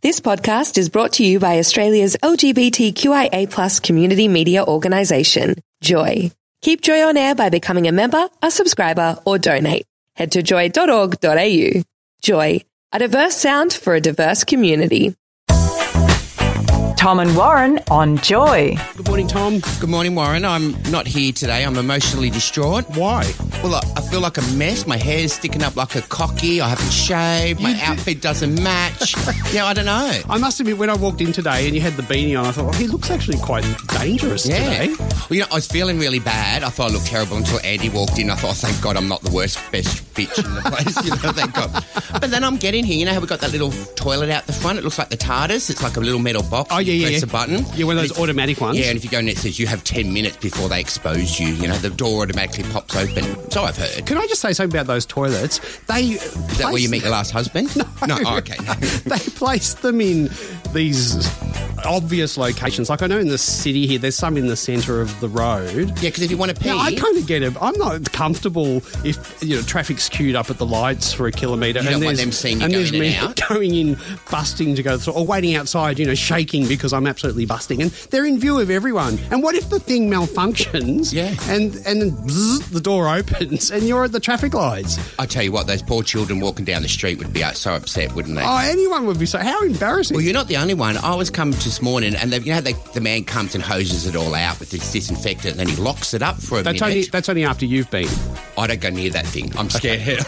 This podcast is brought to you by Australia's LGBTQIA+ community media organisation, Joy. Keep Joy on air by becoming a member, a subscriber, or donate. Head to joy.org.au. Joy, a diverse sound for a diverse community. Tom and Warren on Joy. Good morning, Tom. Good morning, Warren. I'm not here today. I'm emotionally distraught. Why? Well, I feel like a mess. My hair's sticking up like a cocky. I haven't shaved. My outfit doesn't match. I don't know. I must admit, when I walked in today and you had the beanie on, I thought, he looks actually quite dangerous today. Well, I was feeling really bad. I thought I looked terrible until Andy walked in. I thought, thank God I'm not the best bitch in the place. Thank God. But then I'm getting here. You know how we've got that little toilet out the front? It looks like the TARDIS. It's like a little metal box. Oh, yeah. Press a button. Yeah, one of those automatic ones. Yeah, and if you go in, it says you have 10 minutes before they expose you. The door automatically pops open. So I've heard. Can I just say something about those toilets? Is that where you meet your last husband? No. Oh, okay. No. They place them in these obvious locations. Like I know in the city here, there's some in the centre of the road. Yeah, because if you want to pee... Now, I kind of get it. I'm not comfortable if, traffic's queued up at the lights for a kilometre. You don't want them seeing you go in and out? Going in, busting to go through, or waiting outside, shaking because I'm absolutely busting. And they're in view of everyone. And what if the thing malfunctions? Yeah. And then bzzz, the door opens and you're at the traffic lights? I tell you what, those poor children walking down the street would be so upset, wouldn't they? Oh, anyone would be so... How embarrassing. Well, you're not the only one. I was coming this morning and the man comes and hoses it all out with this disinfectant and then he locks it up for a minute. That's only after you've been. I don't go near that thing. I'm scared. Yeah.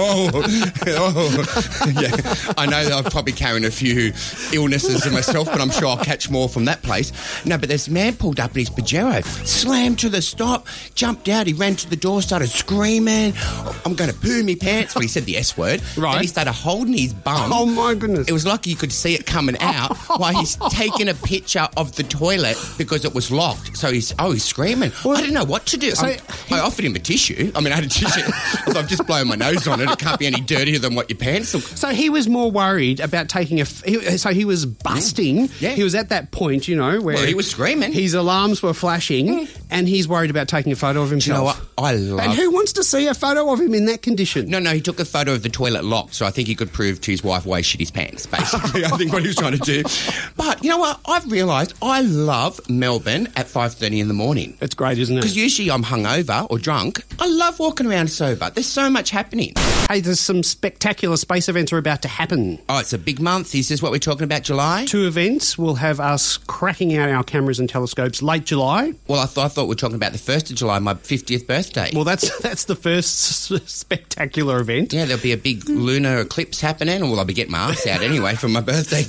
I know that I'm probably carrying a few illnesses in myself, but I'm sure I'll catch more from that place. No, but this man pulled up in his Pajero, slammed to the stop, jumped out, he ran to the door, started screaming, I'm going to poo me pants. Well, he said the S word. Right. Then he started holding his bum. Oh, my goodness. It was like you could see it coming out while he's taking a picture of the toilet because it was locked. So he's screaming. Well, I didn't know what to do. So I offered him a tissue. I had a tissue. I've just blown my nose on it. It can't be any dirtier than what your pants look. So he was more worried about taking so he was busting. Yeah. He was at that point, where... Well, he was screaming. His alarms were flashing and he's worried about taking a photo of himself. Do you know what? I love... And who wants to see a photo of him in that condition? No, he took a photo of the toilet locked, so I think he could prove to his wife why he shit his pants, basically. I think what he was trying to do. But you know what? I've realised I love Melbourne at 5:30 in the morning. It's great, isn't it? Because usually I'm hungover or drunk. I love walking around sober. There's so much happening. Hey, there's some spectacular space events are about to happen. Oh, it's a big month. Is this what we're talking about, July? 2 events will have us cracking out our cameras and telescopes late July. Well, I thought we were talking about the 1st of July, my 50th birthday. Well, that's the first spectacular event. Yeah, there'll be a big lunar eclipse happening, or I'll be getting my ass out anyway for my birthday.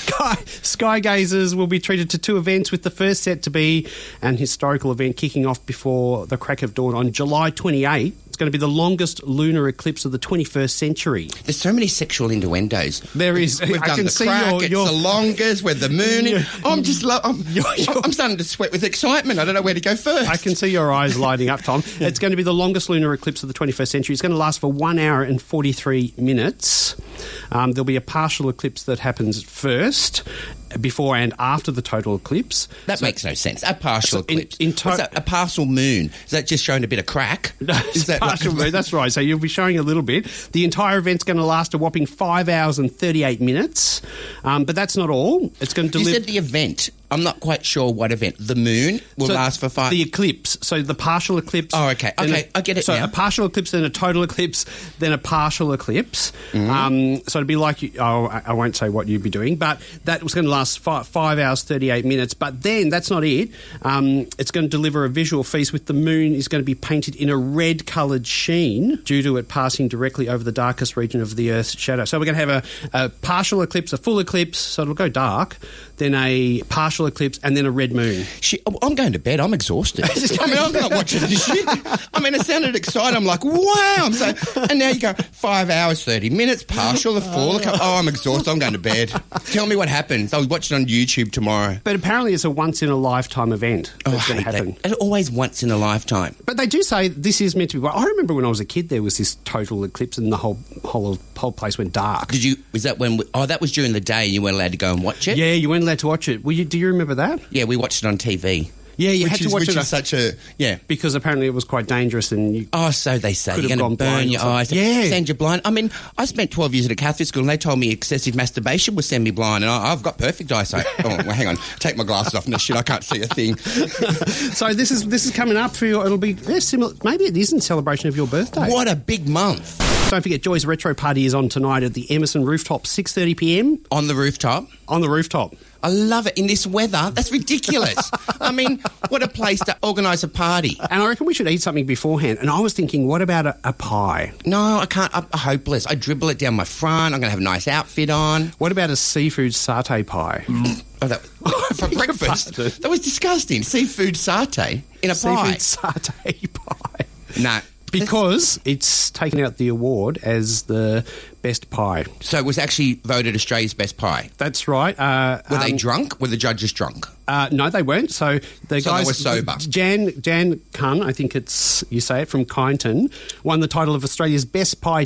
Skygazers will be treated to 2 events, with the first set to be an historical event kicking off before the crack of dawn on July 28th. It's going to be the longest lunar eclipse of the 21st century. There's so many sexual innuendos. There is. We've done the crack, it's the longest, we're the moon. I'm starting to sweat with excitement. I don't know where to go first. I can see your eyes lighting up, Tom. It's going to be the longest lunar eclipse of the 21st century. It's going to last for 1 hour and 43 minutes. There'll be a partial eclipse that happens first, before and after the total eclipse. That makes no sense. A partial eclipse. What's that, a partial moon? Is that just showing a bit of crack? Is that partial moon? That's right. So you'll be showing a little bit. The entire event's going to last a whopping 5 hours and 38 minutes. But that's not all. It's going to deliver... You said the event. I'm not quite sure what event. The moon will last for 5... The eclipse. So the partial eclipse... Oh, okay. Okay, I get it now. So a partial eclipse, then a total eclipse, then a partial eclipse. Mm-hmm. So it'd be like... I won't say what you'd be doing, but that was going to last 5 hours, 38 minutes. But then, that's not it. It's going to deliver a visual feast with the moon is going to be painted in a red-coloured sheen due to it passing directly over the darkest region of the Earth's shadow. So we're going to have a partial eclipse, a full eclipse, so it'll go dark, then a partial eclipse, and then a red moon. I'm going to bed. I'm exhausted. I'm not watching this shit. It sounded exciting. I'm like, wow. And now you go 5 hours, 30 minutes, partial, a full. Oh, I'm exhausted. I'm going to bed. Tell me what happens. I'll watch it on YouTube tomorrow. But apparently it's a once-in-a-lifetime event that's going to happen. It's always once in a lifetime. But they do say this is meant to be... I remember when I was a kid, there was this total eclipse and the whole place went dark. Was that when... that was during the day and you weren't allowed to go and watch it? Yeah, you weren't allowed to watch it. Do you remember that? Yeah, we watched it on TV. Yeah, you Which had to is- watch which it. is Such a because apparently it was quite dangerous and you... Oh, so they say. Could You're have going to gone burn blind or your something. eyes. Yeah. Send you blind. I mean, I spent 12 years at a Catholic school and they told me excessive masturbation would send me blind, and I've got perfect eyesight. Oh, well, hang on. Take my glasses off. No shit, I can't see a thing. So this is coming up for your... It'll be similar... Maybe it is in celebration of your birthday. What a big month. Don't forget, Joy's Retro Party is on tonight at the Emerson Rooftop, 6:30pm. On the rooftop. On the rooftop. I love it. In this weather, that's ridiculous. I mean, what a place to organise a party. And I reckon we should eat something beforehand. And I was thinking, what about a pie? No, I can't. I'm hopeless. I dribble it down my front. I'm going to have a nice outfit on. What about a seafood satay pie? Oh, for breakfast? That was disgusting. Seafood satay in a pie. Seafood satay pie. No. Because it's taken out the award as the best pie. So it was actually voted Australia's best pie. That's right. Were they drunk? Were the judges drunk? No, they weren't. So the So guys they were sober. Jan Kun, I think you say it, from Kyneton, won the title of Australia's Best Pie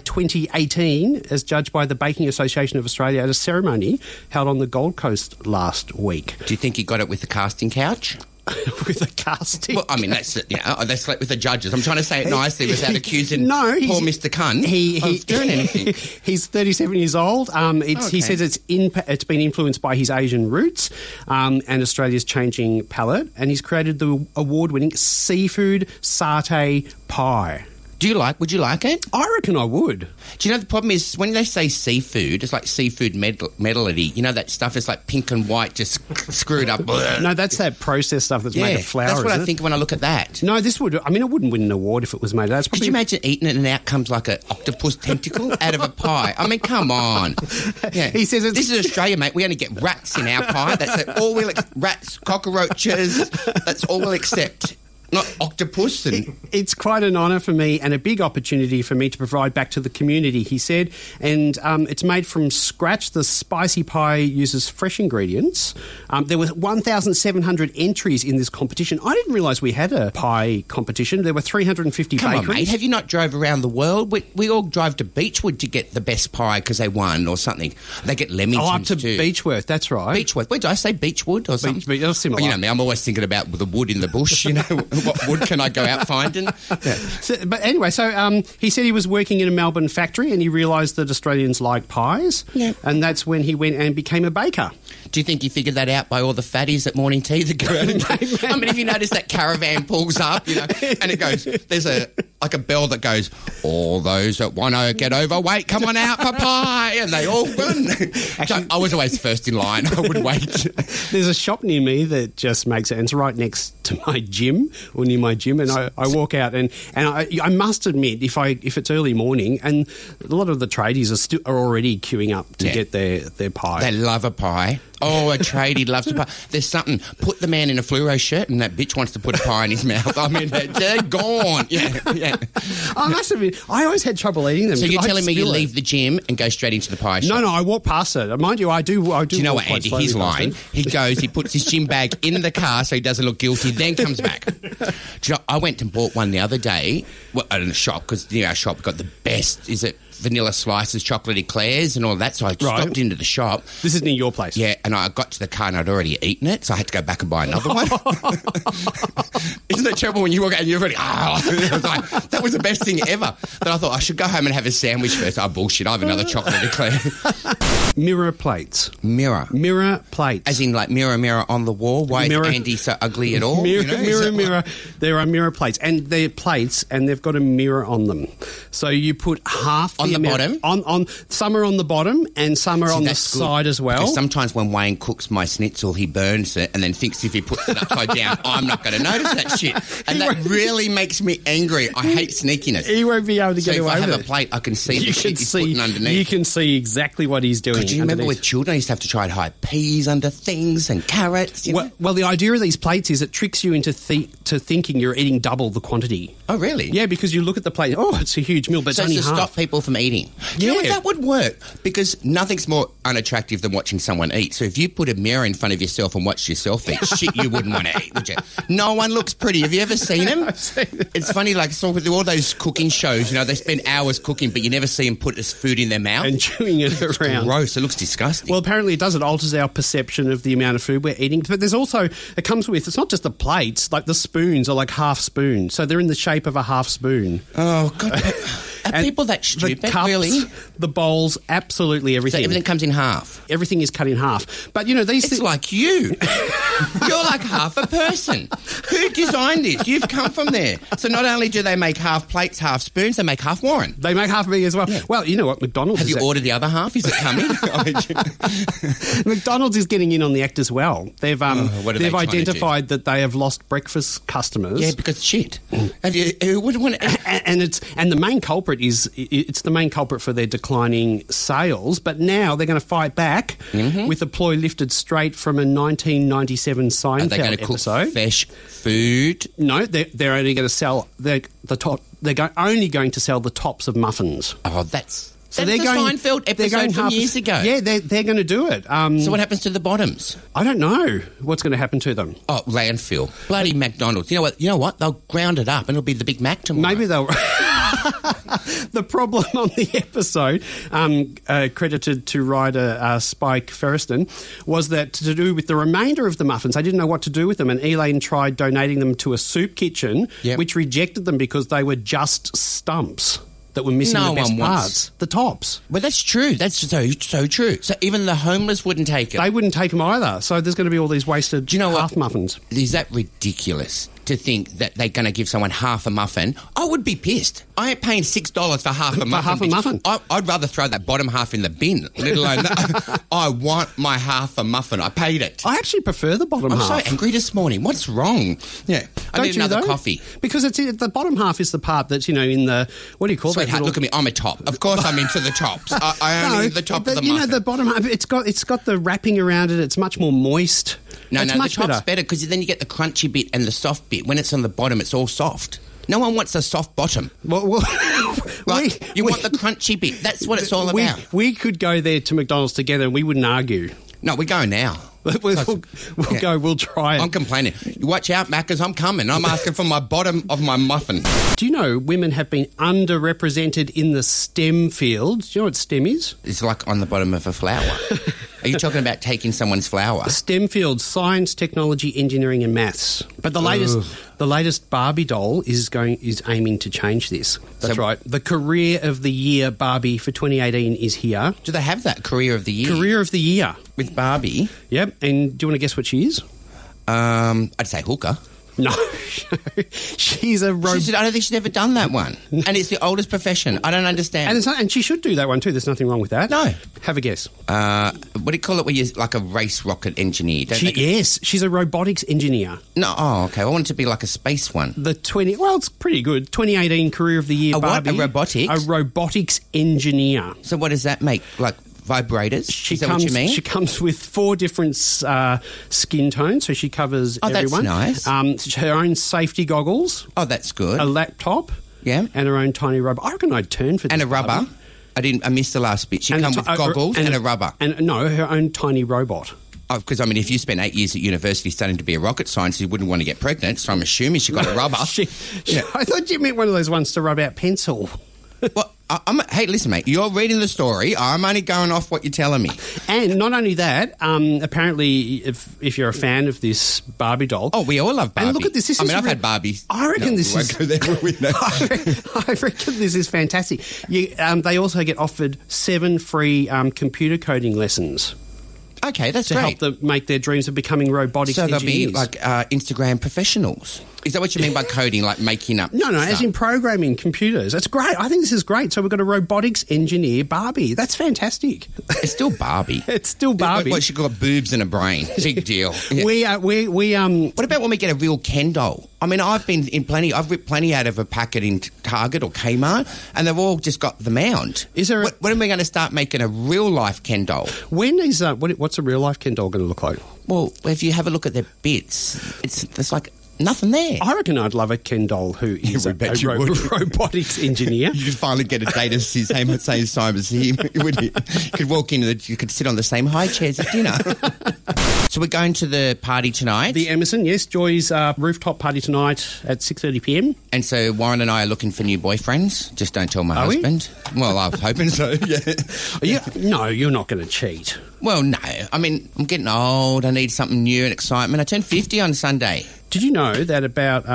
2018 as judged by the Baking Association of Australia at a ceremony held on the Gold Coast last week. Do you think he got it with the casting couch? With a casting. Well, I mean, that's it. Yeah, they slept with the judges. I'm trying to say it nicely without accusing No, poor Mr. Kun of doing anything. He's 37 years old. He Okay. says it's been influenced by his Asian roots and Australia's changing palate, and he's created the award-winning seafood satay pie. Would you like it? I reckon I would. Do you know the problem is when they say seafood, it's like seafood medley. You know that stuff is like pink and white, just screwed up. No, that's that processed stuff that's made of flour. that's what isn't I it? think when I look at that. No, this would. I mean, it wouldn't win an award if it was made. That's Could probably. you imagine eating it and out comes like an octopus tentacle out of a pie? I mean, come on. Yeah. He says it's- this is Australia, mate. We only get rats in our pie. That's all we'll rats, cockroaches. That's all we'll accept. Not octopus and... It's quite an honour for me and a big opportunity for me to provide back to the community, he said. And it's made from scratch. The spicy pie uses fresh ingredients. There were 1,700 entries in this competition. I didn't realise we had a pie competition. There were 350 Come bakeries. on, mate. Have you not drove around the world? We all drive to Beechwood to get the best pie because they won or something. They get Leamingtons Oh, up to too. Beechworth, that's right. Beechwood. Wait, did I say Beechwood or something? Beech, that's similar. Well, you know me, I'm always thinking about the wood in the bush, you know. What wood can I go out finding? Yeah. But anyway, so he said he was working in a Melbourne factory and he realised that Australians like pies. Yeah. And that's when he went and became a baker. Do you think he figured that out by all the fatties at morning tea that go out and I mean, if you notice that caravan pulls up, you know, and it goes, there's a bell that goes, all those that want to get overweight, come on out for pie, and they all run. So I was always first in line. I would wait. There's a shop near me that just makes it, and it's right next to my gym, or near my gym, and I walk out, and I must admit, if it's early morning, and a lot of the tradies are already queuing up to get their pie. They love a pie. Oh, a tradie loves a pie. There's something. Put the man in a fluoro shirt and that bitch wants to put a pie in his mouth. I mean, they're gone. Yeah. I must admit, I always had trouble eating them. So you're I'd telling me you spill it. leave the gym and go straight into the pie shop? No, I walk past it. Mind you, I do. Do you know walk what, quite Andy? slowly He's past lying. it. He goes, he puts his gym bag in the car so he doesn't look guilty, then comes back. Do you know, I went and bought one the other day in a shop because near our shop got the best. Is it vanilla slices, chocolate eclairs, and all that? So I stopped into the shop. This is near your place. Yeah, and I got to the car and I'd already eaten it, so I had to go back and buy another one. Isn't it terrible when you walk out and you're already, that was the best thing ever. But I thought I should go home and have a sandwich first. Oh, bullshit, I have another chocolate eclair. Mirror plates. Mirror Plates. As in, like, mirror on the wall? Why Mirror. is Andy so ugly at all? Mirror, You know, is mirror. that There are mirror plates, and they're plates, and they've got a mirror on them. So you put half On the amount, bottom? On some are on the bottom, and some are on the that's good, side as well. Because sometimes when Wayne cooks my schnitzel, he burns it and then thinks if he puts it upside down, I'm not going to notice that shit. And that really makes me angry. I hate sneakiness. He won't be able to So get if away I with have it. a plate, I can see the You shit can he's see. putting underneath. You can see exactly what he's doing. Do you remember underneath. with children, I used to have to try and hide peas under things and carrots? You know? Well, the idea of these plates is it tricks you into thinking you're eating double the quantity. Oh, really? Yeah, because you look at the plate, it's a huge meal, but So it's only to half. stop people from eating. Do you know what, Yeah. that would work? Because nothing's more unattractive than watching someone eat. So if you put a mirror in front of yourself and watch yourself eat, shit you wouldn't want to eat, would you? No one looks pretty. Have you ever seen them? I've seen it. It's funny, like, so with all those cooking shows, they spend hours cooking, but you never see them put this food in their mouth. And chewing it around. Gross. It looks disgusting. Well, apparently it does. It alters our perception of the amount of food we're eating. But there's also, it comes with, it's not just the plates, like the spoons are like half spoons. So they're in the shape of a half spoon. oh, God. Are And people that stupid, the cups, really? the bowls, absolutely So everything. everything comes in half. Everything is cut in half. But, these It's like you. You're like half a person. Who designed this? You've come from there. So not only do they make half plates, half spoons, they make half Warren. they make half of me as well. Yeah. Well, you know what? McDonald's Have is you ordered the other half? Is it coming? McDonald's is getting in on the act as well. They've what are they they've trying to do? identified that they have lost breakfast customers. Yeah, because shit. Who would want to... And the main culprit is it's the main culprit for their declining sales. But now they're going to fight back with a ploy lifted straight from a 1997 Are Seinfeld they going to cook episode. fresh food? No, they're only going to sell the top. Only going to sell the tops of muffins. Oh, that's So the Seinfeld episode from years ago. Yeah, they're going to do it. So what happens to the bottoms? I don't know what's going to happen to them. Oh, landfill. Bloody McDonald's. You know what? They'll ground it up and it'll be the Big Mac tomorrow. Maybe they'll. The problem on the episode, credited to writer Spike Ferriston, was that to do with the remainder of the muffins, they didn't know what to do with them, and Elaine tried donating them to a soup kitchen, Yep. which rejected them because they were just stumps that were missing No the best one wants- parts, the tops. Well, that's true. That's so true. So even the homeless wouldn't take it. They wouldn't take them either, so there's going to be all these wasted Do you know what? half muffins. Is that ridiculous to think that they're going to give someone half a muffin? I would be pissed. I ain't paying $6 for half a muffin. half a bitch. muffin? I'd rather throw that bottom half in the bin, let alone that. I want my half a muffin. I paid it. I actually prefer the bottom I'm half. so angry this morning. What's wrong? Yeah. I Don't need you, another though? coffee. Because the bottom half is the part that's, in the, what do you call that? Sweetheart, little- look at me. I'm a top. Of course I'm into the tops. I only eat the top of the muffin. the bottom half, it's got the wrapping around it. It's much more moist. No, it's the much top's better. better because then you get the crunchy bit and the soft bit. When it's on the bottom, it's all soft. No one wants a soft bottom. Well, Right? You want the crunchy bit. That's what it's all about. We could go there to McDonald's together and we wouldn't argue. No, we go now. We'll Yeah. go. We'll try it. I'm complaining. You watch out, Maccas. I'm coming. I'm asking for my bottom of my muffin. Do you know women have been underrepresented in the STEM field? Do you know what STEM is? It's like on the bottom of a flower. Are you talking about taking someone's flower? STEM field: science, technology, engineering, and maths. But the latest Barbie doll is aiming to change this. That's So- right. The Career of the Year Barbie for 2018 is here. Do they have that career of the year Career of the Year. with Barbie? Yep. And do you want to guess what she is? I'd say hooker. No, she's a robot. I don't think she's ever done that one. And it's the oldest profession. I don't understand. And she should do that one too. There's nothing wrong with that. No. Have a guess. What do you call it when you're like a race rocket engineer? Don't they- Yes, she's a robotics engineer. No, okay. I want it to be like a space one. Well, it's pretty good. 2018 Career of the Year A what? Barbie. A robotics? A robotics engineer. So what does that make? Like vibrators? Is that what you mean? She comes with 4 different skin tones, so she covers Oh, that's everyone. nice. Her own safety goggles, Oh, that's good. a laptop, Yeah. and her own tiny robot. I reckon I'd turn for this. And a rubber. Barbie. I missed the last bit. She And comes a with ti- goggles and a rubber. And no, her own tiny robot. Because, if you spent 8 years at university studying to be a rocket scientist, you wouldn't want to get pregnant, so I'm assuming she got a rubber. I thought you meant one of those ones to rub out pencil. Well, hey, listen, mate, you're reading the story. I'm only going off what you're telling me. And not only that, apparently, if you're a fan of this Barbie doll, Oh, we all love Barbie. and look at this. This is I've had Barbies. I reckon this we is. won't go there, will we? No. I reckon this is fantastic. They also get offered 7 free computer coding lessons Okay, that's to great. help them make their dreams of becoming robotics So they'll engineers. be like Instagram professionals. Is that what you mean by coding, like making up No, stuff? as in programming computers. That's great. I think this is great. So we've got a robotics engineer Barbie. That's fantastic. It's still Barbie. It's still Barbie. What, she got boobs and a brain. Big deal. Yeah. We What about when we get a real Ken doll? I've ripped plenty out of a packet in Target or Kmart, and they've all just got the mound. Is there When are we going to start making a real life Ken doll? when is what's a real life Ken doll going to look like? Well, if you have a look at their bits, it's like nothing there. I reckon I'd love a Ken doll who is we a bet you would. robotics engineer. You could finally get a date at the same time as him. You could walk in and you could sit on the same high chairs at dinner. So we're going to the party tonight. The Emerson, yes. Joy's rooftop party tonight at 6:30pm. And so Warren and I are looking for new boyfriends. Just don't tell my Are we? husband. Well, I was hoping so, yeah. No, you're not going to cheat. Well, no. I mean, I'm getting old. I need something new and excitement. I turned 50 on Sunday. Did you know that about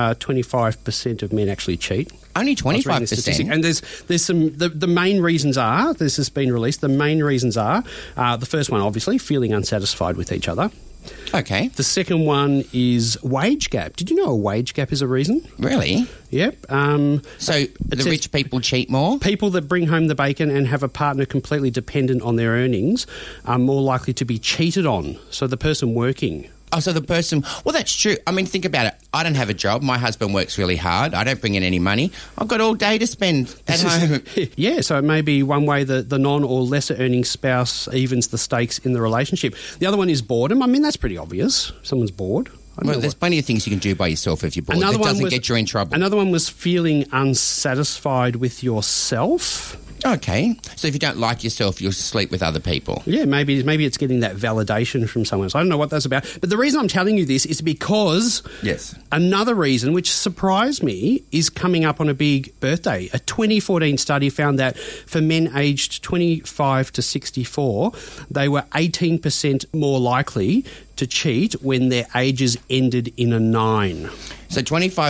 25% of men actually cheat? Only I was reading the 25%. statistic. And there's some... The main reasons are... This has been released. The main reasons are... the first one, obviously, feeling unsatisfied with each other. Okay. The second one is wage gap. Did you know a wage gap is a reason? Really? Yep. So the rich people cheat more? People that bring home the bacon and have a partner completely dependent on their earnings are more likely to be cheated on. So the person working... Oh, so the person... Well, that's true. I mean, think about it. I don't have a job. My husband works really hard. I don't bring in any money. I've got all day to spend at home. Yeah, so it may be one way that the non- or lesser-earning spouse evens the stakes in the relationship. The other one is boredom. I mean, that's pretty obvious. Someone's bored. Well, there's plenty of things you can do by yourself if you're bored. That doesn't get you in trouble. Another one was feeling unsatisfied with yourself. Okay. So if you don't like yourself, you'll sleep with other people. Yeah, maybe it's getting that validation from someone. So I don't know what that's about. But the reason I'm telling you this is because another reason, which surprised me, is coming up on a big birthday. A 2014 study found that for men aged 25 to 64, they were 18% more likely to cheat when their ages ended in a 9. So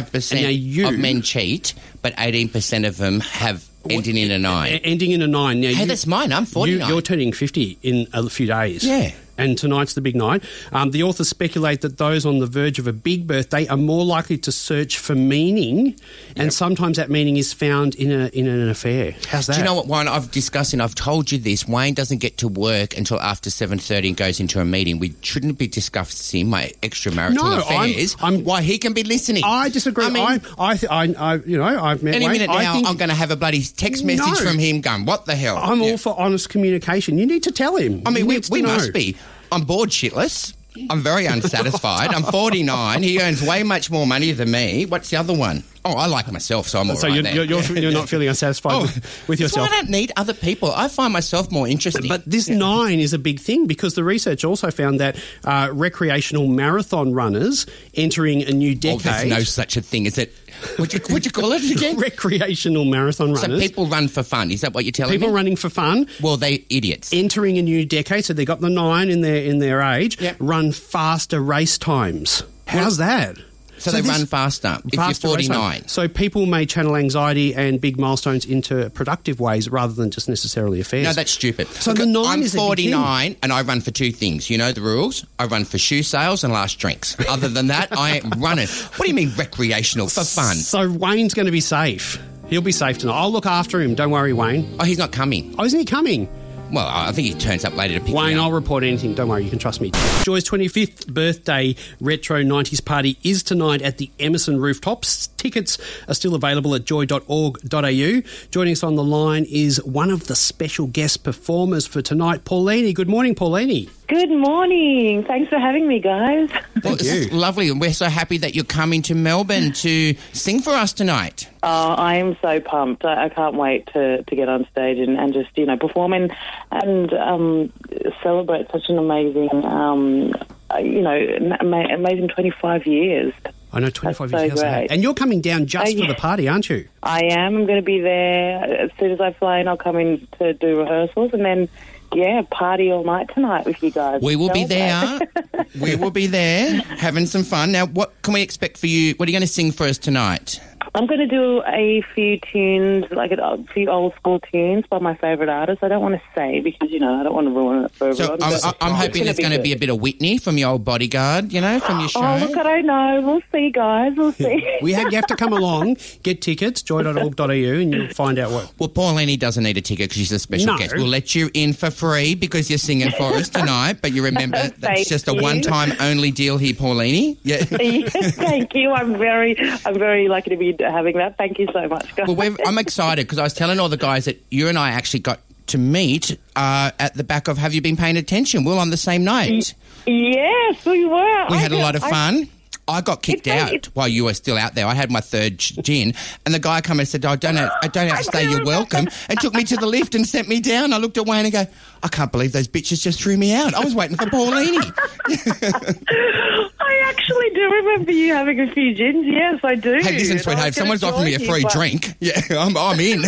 25% of men cheat, but 18% of them have ending in a 9. Ending in a 9. Now, that's mine. I'm 49. You're turning 50 in a few days. Yeah. And tonight's the big night. The authors speculate that those on the verge of a big birthday are more likely to search for meaning, and sometimes that meaning is found in an affair. How's that? Do you know what, Warren? I've told you this. Wayne doesn't get to work until after 7:30 and goes into a meeting. We shouldn't be discussing my extramarital affairs. Why he can be listening. I disagree. I mean, I've met any Wayne. minute now, I'm going to have a bloody text message from him going, "What the hell?" I'm all for honest communication. You need to tell him. I mean, we must be. I'm bored shitless. I'm very unsatisfied. I'm 49. He earns way much more money than me. What's the other one? Oh, I like myself, so I'm all right there. You're not feeling unsatisfied with yourself. So I don't need other people. I find myself more interesting. But this 9 is a big thing because the research also found that recreational marathon runners entering a new decade... there's no such a thing. Is it... What'd you call it again? Recreational marathon runners. So people run for fun. Is that what you're telling me? People running for fun. Well, they're idiots. Entering a new decade, so they got the 9 in their age, run faster race times. How's that? So they run faster if you're 49. So people may channel anxiety and big milestones into productive ways rather than just necessarily affairs. No, that's stupid. So the 9 is I'm 49 and I run for 2 things. You know the rules? I run for shoe sales and last drinks. Other than that, I ain't running. What do you mean recreational? For fun. So Wayne's going to be safe. He'll be safe tonight. I'll look after him. Don't worry, Wayne. Oh, he's not coming. Oh, isn't he coming? Well, I think he turns up later to pick me Wayne, up. I'll report anything. Don't worry, you can trust me. Joy's 25th birthday retro 90s party is tonight at the Emerson Rooftops. Tickets are still available at joy.org.au. Joining us on the line is one of the special guest performers for tonight, Paulini. Good morning, Paulini. Good morning. Thanks for having me, guys. Well, it's lovely, and we're so happy that you're coming to Melbourne to sing for us tonight. Oh, I am so pumped. I can't wait to get on stage and just, perform and celebrate such an amazing, amazing 25 years. I know, 25 That's years. so great. And you're coming down just for the party, aren't you? I am. I'm going to be there. As soon as I fly in, I'll come in to do rehearsals and then... Yeah, party all night tonight with you guys. We will be there. We will be there having some fun. Now, what can we expect for you? What are you going to sing for us tonight? I'm going to do a few tunes, like a few old school tunes by my favourite artists. I don't want to say because, I don't want to ruin it for everyone. So I'm hoping it's going to be a bit of Whitney from your old Bodyguard, from your show. Oh, look, I don't know. We'll see, guys. We'll see. You have to come along, get tickets, joy.org.au, and you'll find out what. Well, Paulini doesn't need a ticket because she's a special guest. We'll let you in for free because you're singing for us tonight. But you remember that's just a one-time only deal here, Paulini. Yeah. Yes, thank you. I'm very lucky to be having that. Thank you so much, guys. Well, I'm excited because I was telling all the guys that you and I actually got to meet at the back of Have You Been Paying Attention? We're on the same night. Yes, we were. We had a lot of fun. I got kicked out while you were still out there. I had my third gin, and the guy come and said, "I don't outstay your welcome," and took me to the lift and sent me down. I looked away and I go, "I can't believe those bitches just threw me out. I was waiting for Paulini." I actually do remember you having a few gins. Yes, I do. Hey, listen, sweetheart, if someone's offering me a free drink, I'm in.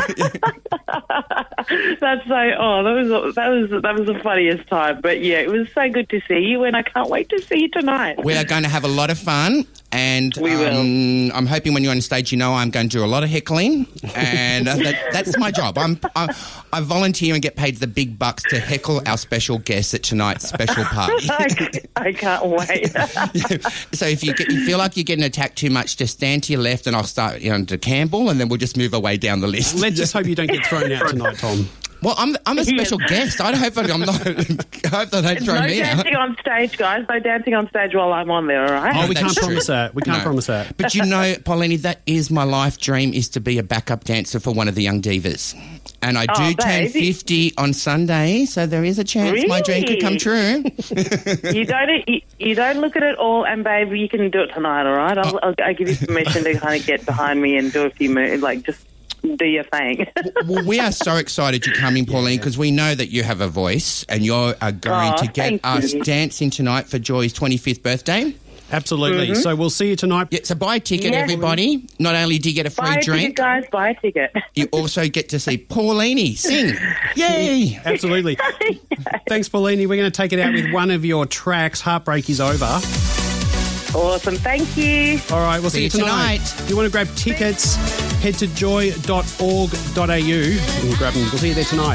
That's so. Oh, that was the funniest time. But yeah, it was so good to see you, and I can't wait to see you tonight. We are going to have a lot of fun, and we will. I'm hoping when you're on stage, I'm going to do a lot of heckling, and that's my job. I volunteer and get paid the big bucks to heckle our special guests at tonight's special party. I can't wait. So if you feel like you're getting attacked too much, just stand to your left, and I'll start to Campbell, and then we'll just move our way down the list. Let's just hope you don't get thrown out tonight, Tom. Well, I'm a special guest. I hope I'm not. I hope they don't throw me out. No dancing on stage, guys. No dancing on stage while I'm on there, all right? Oh, we can't promise that. We can't promise that. But Paulini, that is my life dream, is to be a backup dancer for one of the Young Divas. And I do turn 50 on Sunday, so there is a chance my dream could come true. You don't look at it all, and babe, you can do it tonight, all right? I'll give you permission to kind of get behind me and do a few moves, just do your thing. Well, we are so excited you're coming, Pauline, because we know that you have a voice, and you are going to get us dancing tonight for Joy's 25th birthday. Absolutely. Mm-hmm. So we'll see you tonight. Yeah, so buy a ticket, everybody. Not only do you get a free drink, guys, buy a ticket. You also get to see Paulini sing. Yay! Absolutely. Thanks, Paulini. We're going to take it out with one of your tracks, Heartbreak Is Over. Awesome. Thank you. All right, we'll see you tonight. If you want to grab tickets, head to joy.org.au and grab them. We'll see you there tonight.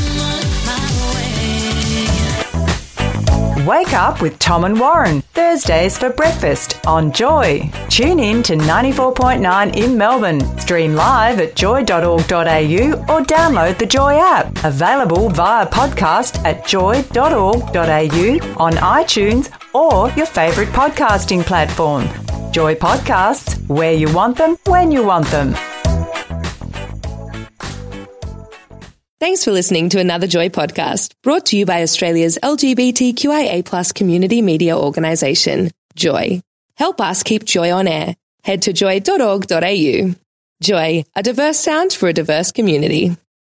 Wake up with Tom and Warren, Thursdays for breakfast on Joy. Tune in to 94.9 in Melbourne. Stream live at joy.org.au or download the Joy app. Available via podcast at joy.org.au, on iTunes or your favourite podcasting platform. Joy Podcasts, where you want them, when you want them. Thanks for listening to another Joy podcast, brought to you by Australia's LGBTQIA+ community media organisation, Joy. Help us keep Joy on air. Head to joy.org.au. Joy, a diverse sound for a diverse community.